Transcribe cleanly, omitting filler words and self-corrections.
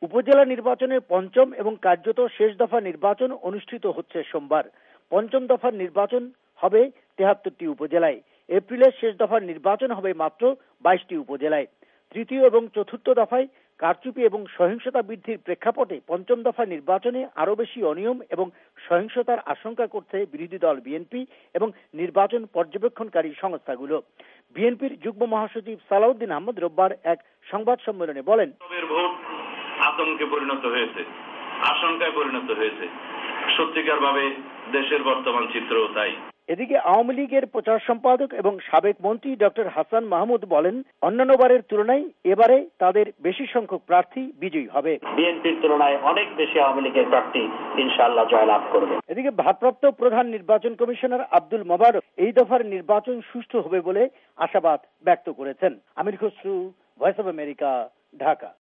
উপজেলা নির্বাচনের পঞ্চম এবং কার্যত শেষ দফা নির্বাচন অনুষ্ঠিত হচ্ছে সোমবার। পঞ্চম দফার নির্বাচন হবে ৭৩টি উপজেলায়। এপ্রিলের শেষ দফার নির্বাচন হবে মাত্র ২২টি উপজেলায়। তৃতীয় এবং চতুর্থ দফায় কারচুপি এবং সহিংসতা বৃদ্ধির প্রেক্ষাপটে পঞ্চম দফা নির্বাচনে আরো বেশি অনিয়ম এবং সহিংসতার আশঙ্কা করছে বিরোধী দল বিএনপি এবং নির্বাচন পর্যবেক্ষণকারী সংস্থাগুলো। বিএনপির যুগ্ম মহাসচিব সালাউদ্দিন আহমদ রোববার এক সংবাদ সম্মেলনে বলেন, ভোট আতঙ্কে পরিণত হয়েছে, আশঙ্কায় পরিণত হয়েছে। সত্যিকার ভাবে দেশের বর্তমান চিত্র তাই। এদিকে আওয়ামী লীগের প্রচার সম্পাদক এবং সাবেক মন্ত্রী ডক্টর হাসান মাহমুদ বলেন, অন্যান্যবারের তুলনায় এবারে তাদের বেশি সংখ্যক প্রার্থী বিজয়ী হবে। বিএনপির তুলনায় অনেক বেশি আওয়ামী লীগের প্রার্থী ইনশাআল্লাহ জয়লাভ করবে। এদিকে ভারপ্রাপ্ত প্রধান নির্বাচন কমিশনার আব্দুল মোবারক এই দফার নির্বাচন সুষ্ঠু হবে বলে আশাবাদ ব্যক্ত করেছেন। Amir Khasru, voice of America, Dhaka.